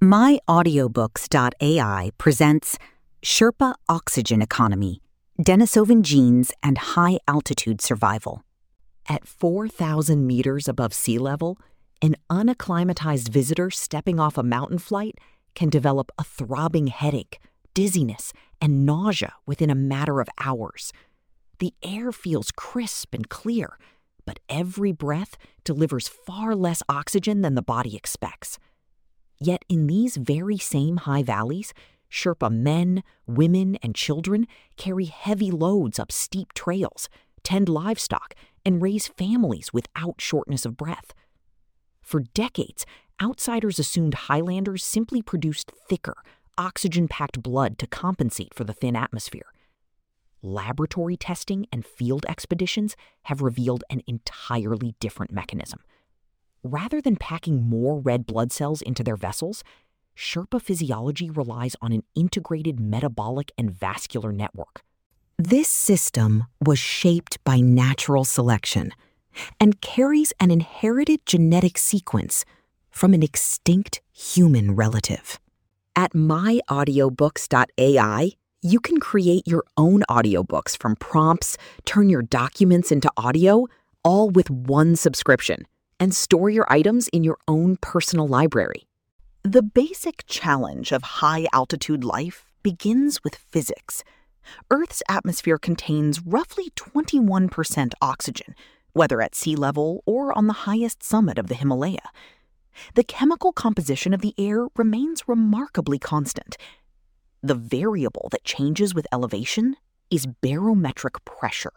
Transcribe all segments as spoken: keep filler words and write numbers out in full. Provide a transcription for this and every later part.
My Audiobooks dot A I presents Sherpa Oxygen Economy, Denisovan Genes and High-Altitude Survival. At four thousand meters above sea level, an unacclimatized visitor stepping off a mountain flight can develop a throbbing headache, dizziness, and nausea within a matter of hours. The air feels crisp and clear, but every breath delivers far less oxygen than the body expects. Yet in these very same high valleys, Sherpa men, women, and children carry heavy loads up steep trails, tend livestock, and raise families without shortness of breath. For decades, outsiders assumed Highlanders simply produced thicker, oxygen-packed blood to compensate for the thin atmosphere. Laboratory testing and field expeditions have revealed an entirely different mechanism. Rather than packing more red blood cells into their vessels, Sherpa physiology relies on an integrated metabolic and vascular network. This system was shaped by natural selection and carries an inherited genetic sequence from an extinct human relative. At My Audiobooks dot A I, you can create your own audiobooks from prompts, turn your documents into audio, all with one subscription, and store your items in your own personal library. The basic challenge of high-altitude life begins with physics. Earth's atmosphere contains roughly twenty-one percent oxygen, whether at sea level or on the highest summit of the Himalaya. The chemical composition of the air remains remarkably constant. The variable that changes with elevation is barometric pressure.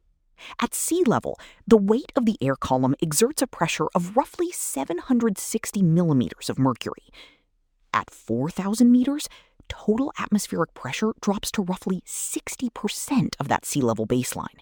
At sea level, the weight of the air column exerts a pressure of roughly seven hundred sixty millimeters of mercury. At four thousand meters, total atmospheric pressure drops to roughly sixty percent of that sea level baseline.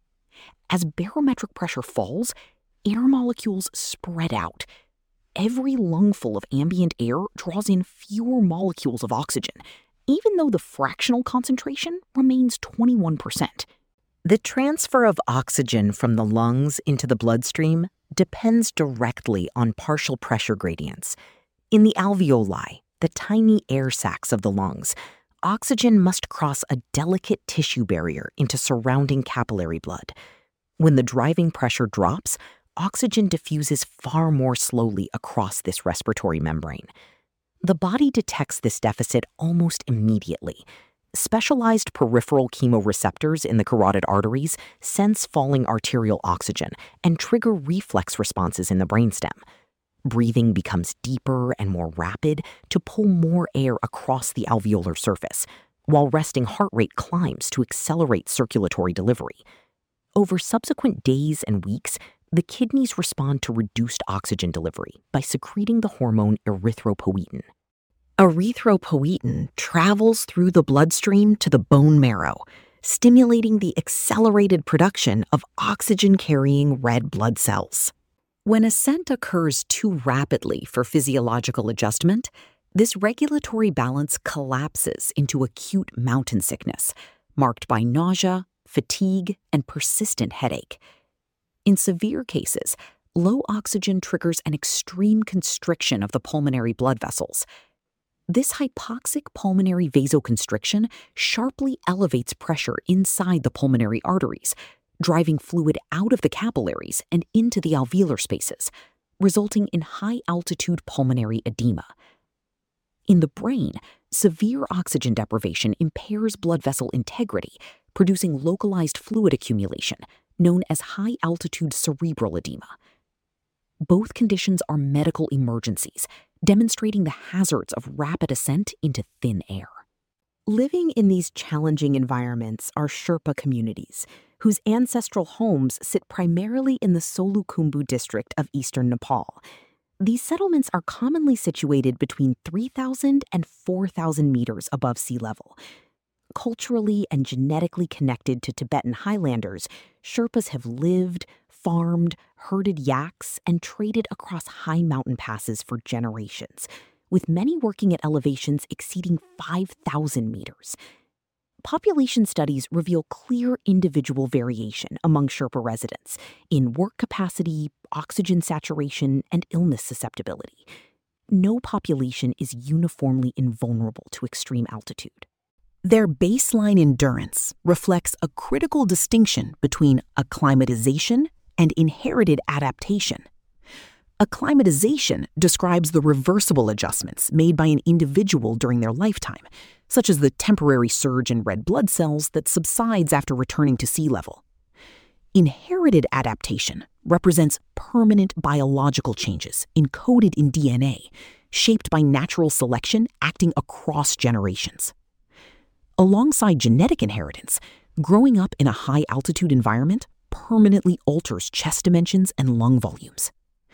As barometric pressure falls, air molecules spread out. Every lungful of ambient air draws in fewer molecules of oxygen, even though the fractional concentration remains twenty-one percent. The transfer of oxygen from the lungs into the bloodstream depends directly on partial pressure gradients. In the alveoli, the tiny air sacs of the lungs, oxygen must cross a delicate tissue barrier into surrounding capillary blood. When the driving pressure drops, oxygen diffuses far more slowly across this respiratory membrane. The body detects this deficit almost immediately. Specialized peripheral chemoreceptors in the carotid arteries sense falling arterial oxygen and trigger reflex responses in the brainstem. Breathing becomes deeper and more rapid to pull more air across the alveolar surface, while resting heart rate climbs to accelerate circulatory delivery. Over subsequent days and weeks, the kidneys respond to reduced oxygen delivery by secreting the hormone erythropoietin. Erythropoietin travels through the bloodstream to the bone marrow, stimulating the accelerated production of oxygen-carrying red blood cells. When ascent occurs too rapidly for physiological adjustment, this regulatory balance collapses into acute mountain sickness, marked by nausea, fatigue, and persistent headache. In severe cases, low oxygen triggers an extreme constriction of the pulmonary blood vessels. This hypoxic pulmonary vasoconstriction sharply elevates pressure inside the pulmonary arteries, driving fluid out of the capillaries and into the alveolar spaces, resulting in high-altitude pulmonary edema. In the brain, severe oxygen deprivation impairs blood vessel integrity, producing localized fluid accumulation, known as high-altitude cerebral edema. Both conditions are medical emergencies, demonstrating the hazards of rapid ascent into thin air. Living in these challenging environments are Sherpa communities, whose ancestral homes sit primarily in the Solukhumbu district of eastern Nepal. These settlements are commonly situated between three thousand and four thousand meters above sea level. Culturally and genetically connected to Tibetan Highlanders, Sherpas have lived, farmed, herded yaks, and traded across high mountain passes for generations, with many working at elevations exceeding five thousand meters. Population studies reveal clear individual variation among Sherpa residents in work capacity, oxygen saturation, and illness susceptibility. no population is uniformly invulnerable to extreme altitude. Their baseline endurance reflects a critical distinction between acclimatization and inherited adaptation. Acclimatization describes the reversible adjustments made by an individual during their lifetime, such as the temporary surge in red blood cells that subsides after returning to sea level. Inherited adaptation represents permanent biological changes encoded in D N A, shaped by natural selection acting across generations. Alongside genetic inheritance, growing up in a high-altitude environment permanently alters chest dimensions and lung volumes.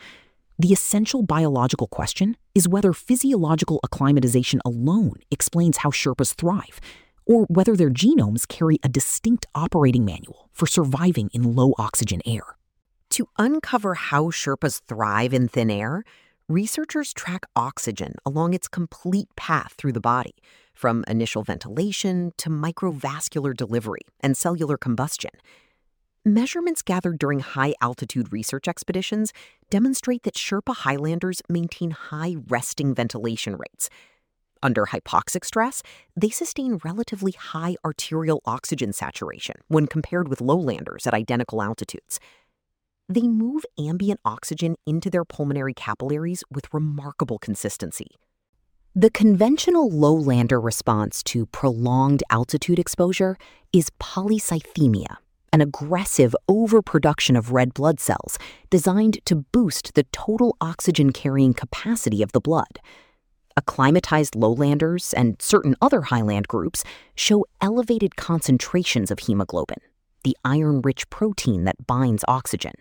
The essential biological question is whether physiological acclimatization alone explains how Sherpas thrive, or whether their genomes carry a distinct operating manual for surviving in low-oxygen air. To uncover how Sherpas thrive in thin air, researchers track oxygen along its complete path through the body, from initial ventilation to microvascular delivery and cellular combustion. Measurements gathered during high-altitude research expeditions demonstrate that Sherpa Highlanders maintain high resting ventilation rates. Under hypoxic stress, they sustain relatively high arterial oxygen saturation when compared with lowlanders at identical altitudes. They move ambient oxygen into their pulmonary capillaries with remarkable consistency. The conventional lowlander response to prolonged altitude exposure is polycythemia, an aggressive overproduction of red blood cells designed to boost the total oxygen-carrying capacity of the blood. Acclimatized lowlanders and certain other highland groups show elevated concentrations of hemoglobin, the iron-rich protein that binds oxygen.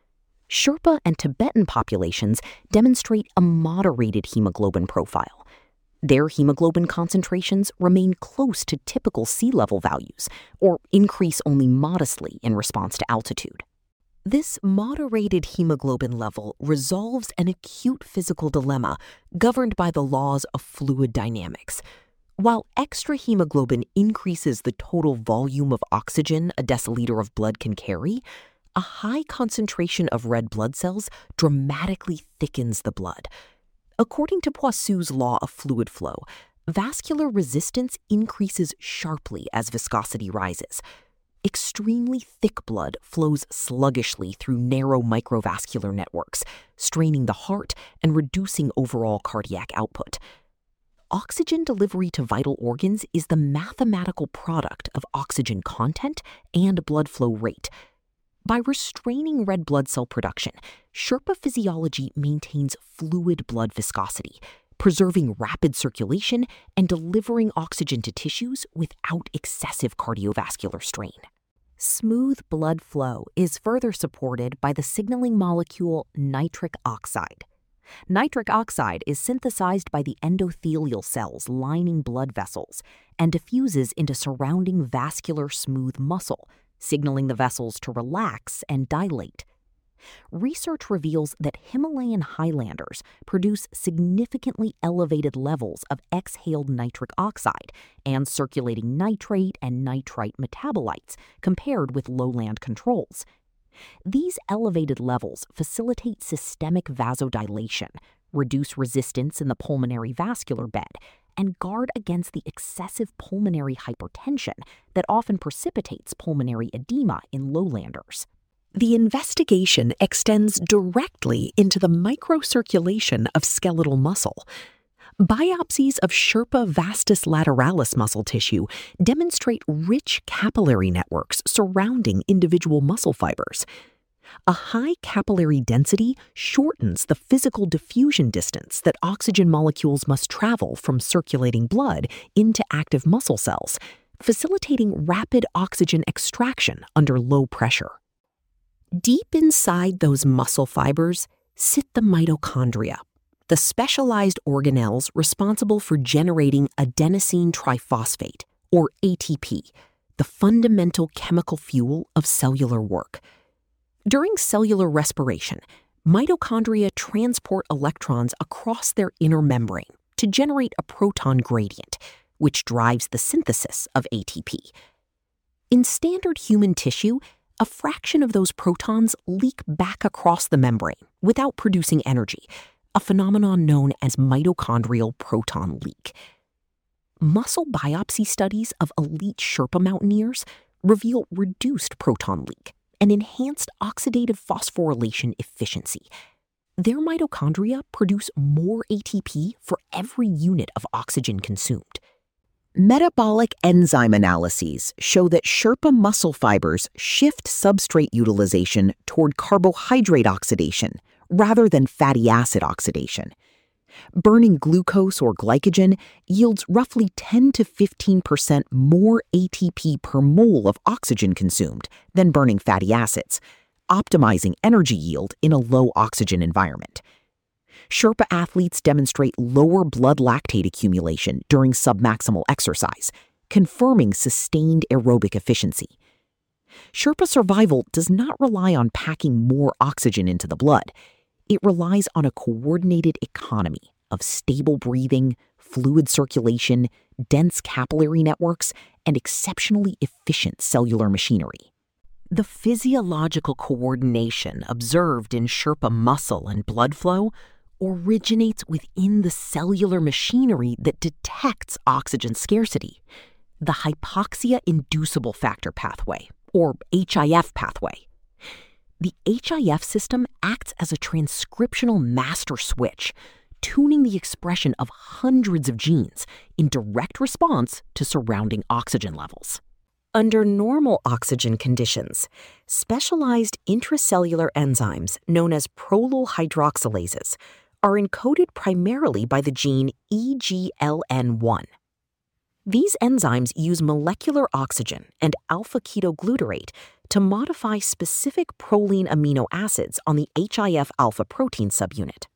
Sherpa and Tibetan populations demonstrate a moderated hemoglobin profile. Their hemoglobin concentrations remain close to typical sea level values, or increase only modestly in response to altitude. This moderated hemoglobin level resolves an acute physical dilemma governed by the laws of fluid dynamics. While extra hemoglobin increases the total volume of oxygen a deciliter of blood can carry, a high concentration of red blood cells dramatically thickens the blood. According to Poiseuille's law of fluid flow, vascular resistance increases sharply as viscosity rises. Extremely thick blood flows sluggishly through narrow microvascular networks, straining the heart and reducing overall cardiac output. Oxygen delivery to vital organs is the mathematical product of oxygen content and blood flow rate. By restraining red blood cell production, Sherpa physiology maintains fluid blood viscosity, preserving rapid circulation and delivering oxygen to tissues without excessive cardiovascular strain. Smooth blood flow is further supported by the signaling molecule nitric oxide. Nitric oxide is synthesized by the endothelial cells lining blood vessels and diffuses into surrounding vascular smooth muscle, signaling the vessels to relax and dilate. Research reveals that Himalayan highlanders produce significantly elevated levels of exhaled nitric oxide and circulating nitrate and nitrite metabolites compared with lowland controls. These elevated levels facilitate systemic vasodilation, reduce resistance in the pulmonary vascular bed, and guard against the excessive pulmonary hypertension that often precipitates pulmonary edema in lowlanders. The investigation extends directly into the microcirculation of skeletal muscle. Biopsies of Sherpa vastus lateralis muscle tissue demonstrate rich capillary networks surrounding individual muscle fibers. A high capillary density shortens the physical diffusion distance that oxygen molecules must travel from circulating blood into active muscle cells, facilitating rapid oxygen extraction under low pressure. Deep inside those muscle fibers sit the mitochondria, the specialized organelles responsible for generating adenosine triphosphate, or A T P, the fundamental chemical fuel of cellular work. During cellular respiration, mitochondria transport electrons across their inner membrane to generate a proton gradient, which drives the synthesis of A T P. In standard human tissue, a fraction of those protons leak back across the membrane without producing energy, a phenomenon known as mitochondrial proton leak. Muscle biopsy studies of elite Sherpa mountaineers reveal reduced proton leak and enhanced oxidative phosphorylation efficiency. Their mitochondria produce more A T P for every unit of oxygen consumed. Metabolic enzyme analyses show that Sherpa muscle fibers shift substrate utilization toward carbohydrate oxidation rather than fatty acid oxidation. Burning glucose or glycogen yields roughly ten to fifteen percent more A T P per mole of oxygen consumed than burning fatty acids, optimizing energy yield in a low-oxygen environment. Sherpa athletes demonstrate lower blood lactate accumulation during submaximal exercise, confirming sustained aerobic efficiency. Sherpa survival does not rely on packing more oxygen into the blood. It relies on a coordinated economy of stable breathing, fluid circulation, dense capillary networks, and exceptionally efficient cellular machinery. The physiological coordination observed in Sherpa muscle and blood flow originates within the cellular machinery that detects oxygen scarcity, the hypoxia-inducible factor pathway, or H I F pathway. The H I F system acts as a transcriptional master switch, tuning the expression of hundreds of genes in direct response to surrounding oxygen levels. Under normal oxygen conditions, specialized intracellular enzymes known as prolyl hydroxylases are encoded primarily by the gene E G L N one. These enzymes use molecular oxygen and alpha-ketoglutarate to modify specific proline amino acids on the H I F alpha protein subunit.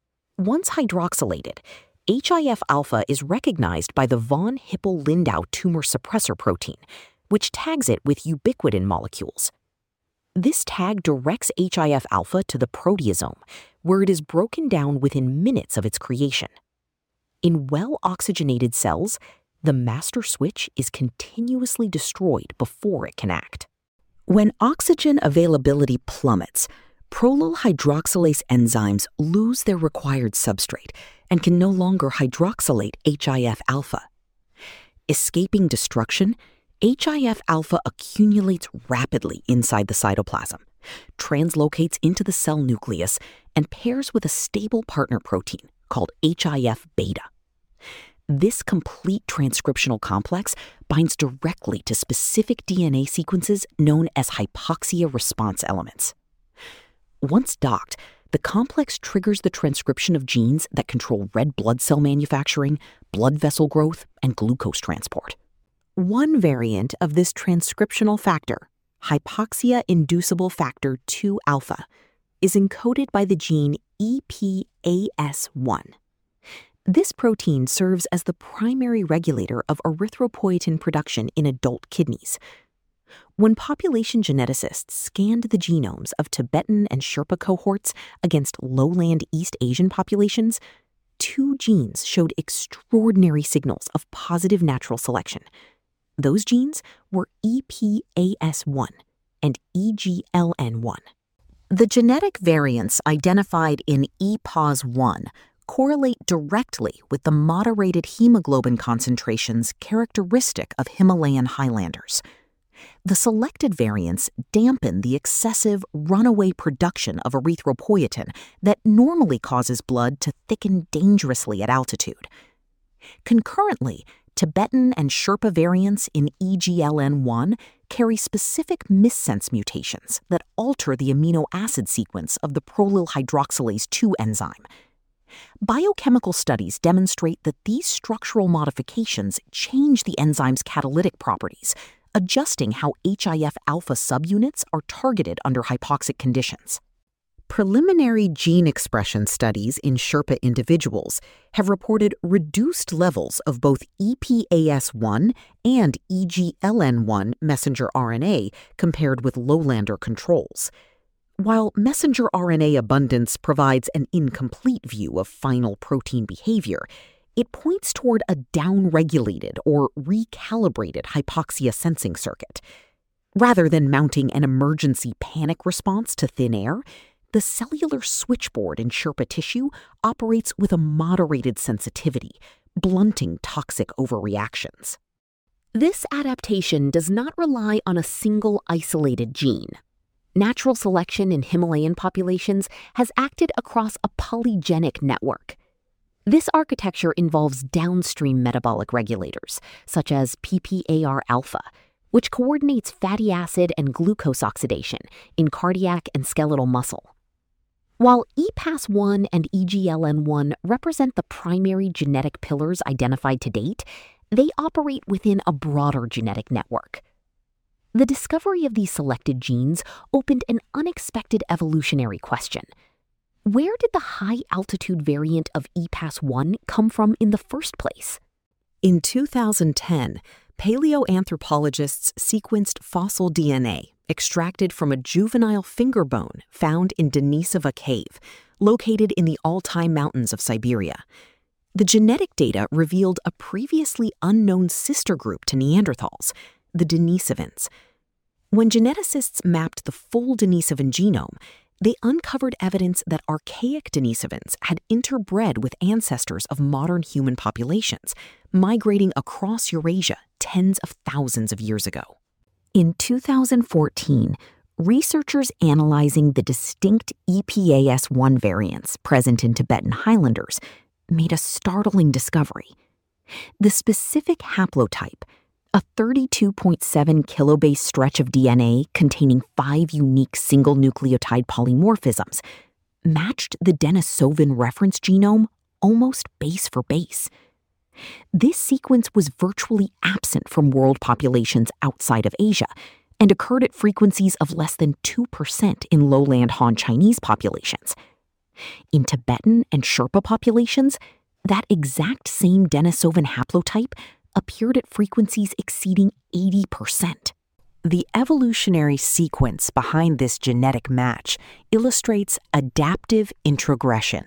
Once hydroxylated, H I F alpha is recognized by the von Hippel-Lindau tumor suppressor protein, which tags it with ubiquitin molecules. This tag directs H I F alpha to the proteasome, where it is broken down within minutes of its creation. In well-oxygenated cells, the master switch is continuously destroyed before it can act. When oxygen availability plummets, prolyl hydroxylase enzymes lose their required substrate and can no longer hydroxylate H I F alpha. Escaping destruction, H I F alpha accumulates rapidly inside the cytoplasm, translocates into the cell nucleus, and pairs with a stable partner protein called H I F beta. This complete transcriptional complex binds directly to specific D N A sequences known as hypoxia response elements. Once docked, the complex triggers the transcription of genes that control red blood cell manufacturing, blood vessel growth, and glucose transport. One variant of this transcriptional factor, hypoxia-inducible factor two alpha, is encoded by the gene E P A S one. This protein serves as the primary regulator of erythropoietin production in adult kidneys. When population geneticists scanned the genomes of Tibetan and Sherpa cohorts against lowland East Asian populations, two genes showed extraordinary signals of positive natural selection. Those genes were E P A S one and E G L N one. The genetic variants identified in E P A S one correlate directly with the moderated hemoglobin concentrations characteristic of Himalayan highlanders. The selected variants dampen the excessive runaway production of erythropoietin that normally causes blood to thicken dangerously at altitude. Concurrently, Tibetan and Sherpa variants in E G L N one carry specific missense mutations that alter the amino acid sequence of the prolyl hydroxylase two enzyme. Biochemical studies demonstrate that these structural modifications change the enzyme's catalytic properties, adjusting how H I F alpha subunits are targeted under hypoxic conditions. Preliminary gene expression studies in Sherpa individuals have reported reduced levels of both E P A S one and E G L N one messenger R N A compared with lowlander controls. While messenger R N A abundance provides an incomplete view of final protein behavior, it points toward a downregulated or recalibrated hypoxia sensing circuit. Rather than mounting an emergency panic response to thin air, the cellular switchboard in Sherpa tissue operates with a moderated sensitivity, blunting toxic overreactions. This adaptation does not rely on a single isolated gene. Natural selection in Himalayan populations has acted across a polygenic network. This architecture involves downstream metabolic regulators, such as P P A R alpha, which coordinates fatty acid and glucose oxidation in cardiac and skeletal muscle. While E P A S one and E G L N one represent the primary genetic pillars identified to date, they operate within a broader genetic network. The discovery of these selected genes opened an unexpected evolutionary question. Where did the high-altitude variant of E P A S one come from in the first place? In two thousand ten, paleoanthropologists sequenced fossil D N A extracted from a juvenile finger bone found in Denisova Cave, located in the Altai Mountains of Siberia. The genetic data revealed a previously unknown sister group to Neanderthals, the Denisovans. When geneticists mapped the full Denisovan genome, they uncovered evidence that archaic Denisovans had interbred with ancestors of modern human populations, migrating across Eurasia tens of thousands of years ago. In two thousand fourteen, researchers analyzing the distinct E P A S one variants present in Tibetan Highlanders made a startling discovery. The specific haplotype, a thirty-two point seven kilobase stretch of D N A containing five unique single nucleotide polymorphisms, matched the Denisovan reference genome almost base for base. This sequence was virtually absent from world populations outside of Asia and occurred at frequencies of less than two percent in lowland Han Chinese populations. In Tibetan and Sherpa populations, that exact same Denisovan haplotype appeared at frequencies exceeding eighty percent. The evolutionary sequence behind this genetic match illustrates adaptive introgression.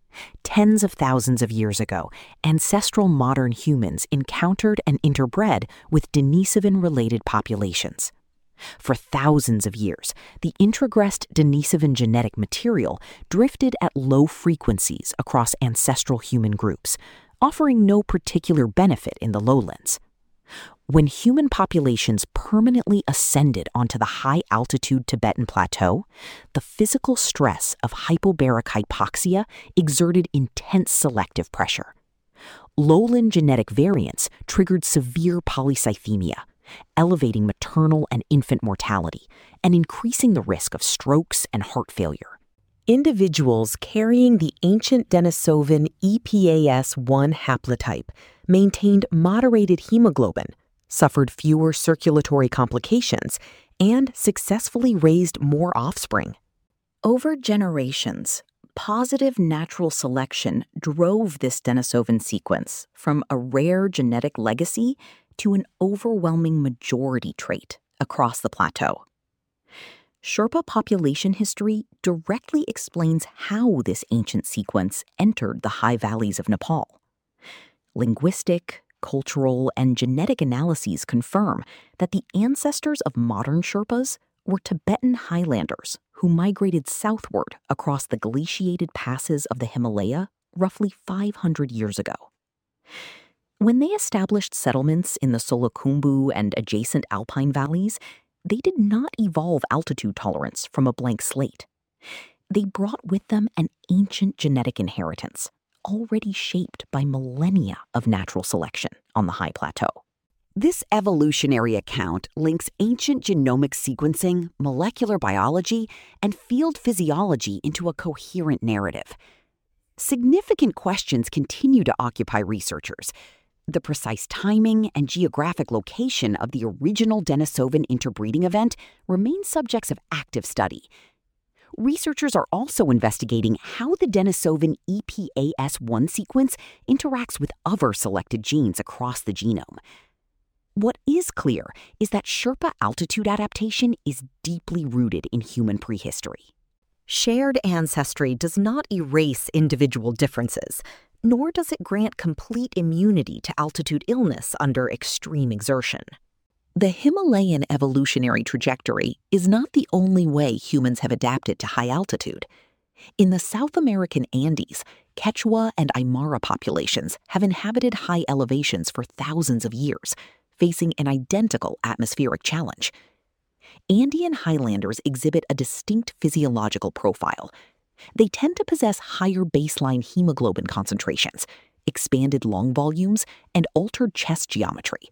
Tens of thousands of years ago, ancestral modern humans encountered and interbred with Denisovan-related populations. For thousands of years, the introgressed Denisovan genetic material drifted at low frequencies across ancestral human groups, offering no particular benefit in the lowlands. When human populations permanently ascended onto the high-altitude Tibetan plateau, the physical stress of hypobaric hypoxia exerted intense selective pressure. Lowland genetic variants triggered severe polycythemia, elevating maternal and infant mortality and increasing the risk of strokes and heart failure. Individuals carrying the ancient Denisovan E P A S one haplotype maintained moderated hemoglobin, suffered fewer circulatory complications, and successfully raised more offspring. Over generations, positive natural selection drove this Denisovan sequence from a rare genetic legacy to an overwhelming majority trait across the plateau. Sherpa population history directly explains how this ancient sequence entered the high valleys of Nepal. Linguistic, cultural, and genetic analyses confirm that the ancestors of modern Sherpas were Tibetan Highlanders who migrated southward across the glaciated passes of the Himalaya roughly five hundred years ago. When they established settlements in the Solukhumbu and adjacent alpine valleys, they did not evolve altitude tolerance from a blank slate. They brought with them an ancient genetic inheritance, already shaped by millennia of natural selection on the high plateau. This evolutionary account links ancient genomic sequencing, molecular biology, and field physiology into a coherent narrative. Significant questions continue to occupy researchers. The precise timing and geographic location of the original Denisovan interbreeding event remain subjects of active study. Researchers are also investigating how the Denisovan E P A S one sequence interacts with other selected genes across the genome. What is clear is that Sherpa altitude adaptation is deeply rooted in human prehistory. Shared ancestry does not erase individual differences, nor does it grant complete immunity to altitude illness under extreme exertion. The Himalayan evolutionary trajectory is not the only way humans have adapted to high altitude. In the South American Andes, Quechua and Aymara populations have inhabited high elevations for thousands of years, facing an identical atmospheric challenge. Andean highlanders exhibit a distinct physiological profile. They tend to possess higher baseline hemoglobin concentrations, expanded lung volumes, and altered chest geometry.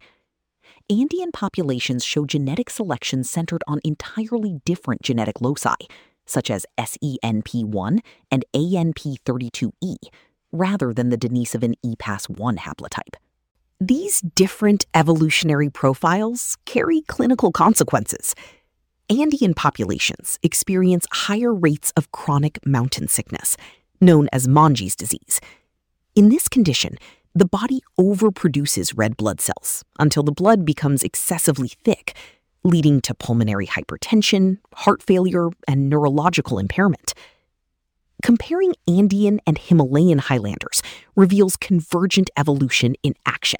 Andean populations show genetic selection centered on entirely different genetic loci, such as S E N P one and A N P thirty-two E, rather than the Denisovan E P A S one haplotype. These different evolutionary profiles carry clinical consequences. Andean populations experience higher rates of chronic mountain sickness, known as Monge's disease. In this condition, the body overproduces red blood cells until the blood becomes excessively thick, leading to pulmonary hypertension, heart failure, and neurological impairment. Comparing Andean and Himalayan highlanders reveals convergent evolution in action.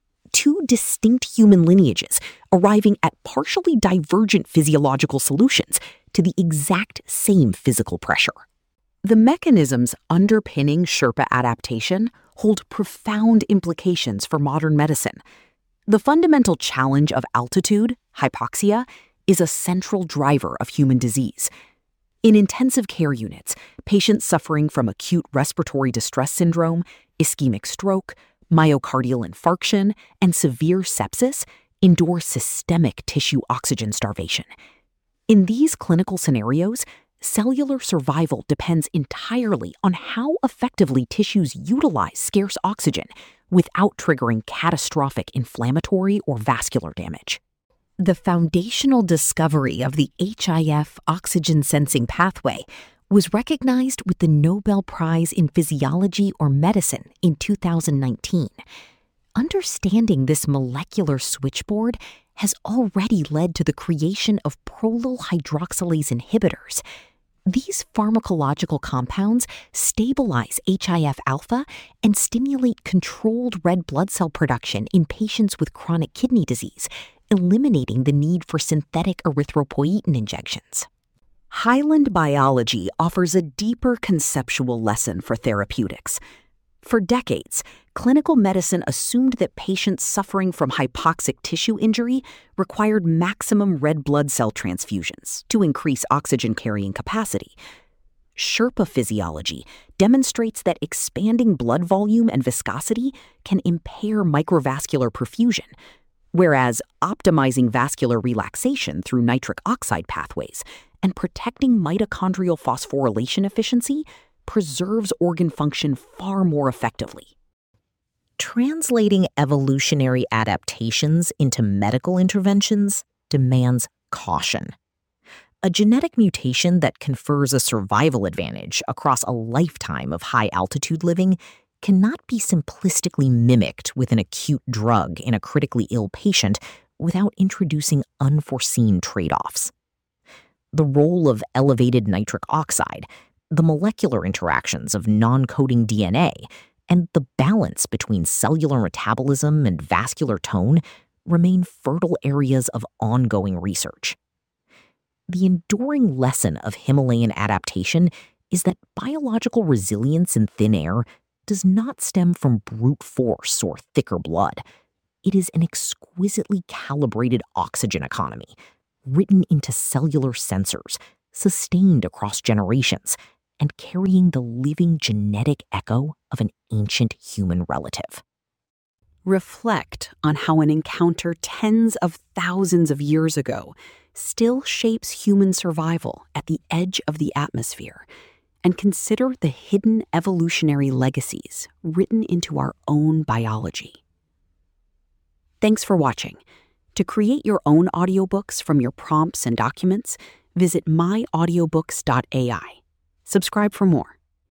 Two distinct human lineages arriving at partially divergent physiological solutions to the exact same physical pressure. The mechanisms underpinning Sherpa adaptation hold profound implications for modern medicine. The fundamental challenge of altitude, hypoxia, is a central driver of human disease. In intensive care units, patients suffering from acute respiratory distress syndrome, ischemic stroke, myocardial infarction, and severe sepsis endure systemic tissue oxygen starvation. In these clinical scenarios, cellular survival depends entirely on how effectively tissues utilize scarce oxygen without triggering catastrophic inflammatory or vascular damage. The foundational discovery of the H I F oxygen-sensing pathway was recognized with the Nobel Prize in Physiology or Medicine in two thousand nineteen. Understanding this molecular switchboard has already led to the creation of prolyl hydroxylase inhibitors. These pharmacological compounds stabilize H I F alpha and stimulate controlled red blood cell production in patients with chronic kidney disease, eliminating the need for synthetic erythropoietin injections. Highland biology offers a deeper conceptual lesson for therapeutics. For decades, clinical medicine assumed that patients suffering from hypoxic tissue injury required maximum red blood cell transfusions to increase oxygen-carrying capacity. Sherpa physiology demonstrates that expanding blood volume and viscosity can impair microvascular perfusion, whereas optimizing vascular relaxation through nitric oxide pathways and protecting mitochondrial phosphorylation efficiency preserves organ function far more effectively. Translating evolutionary adaptations into medical interventions demands caution. A genetic mutation that confers a survival advantage across a lifetime of high-altitude living cannot be simplistically mimicked with an acute drug in a critically ill patient without introducing unforeseen trade-offs. The role of elevated nitric oxide, the molecular interactions of non-coding D N A, and the balance between cellular metabolism and vascular tone remain fertile areas of ongoing research. The enduring lesson of Himalayan adaptation is that biological resilience in thin air does not stem from brute force or thicker blood. It is an exquisitely calibrated oxygen economy, written into cellular sensors, sustained across generations, and carrying the living genetic echo of an ancient human relative. Reflect on how an encounter tens of thousands of years ago still shapes human survival at the edge of the atmosphere, and consider the hidden evolutionary legacies written into our own biology. Thanks for watching. To create your own audiobooks from your prompts and documents, visit my audiobooks dot A I. Subscribe for more.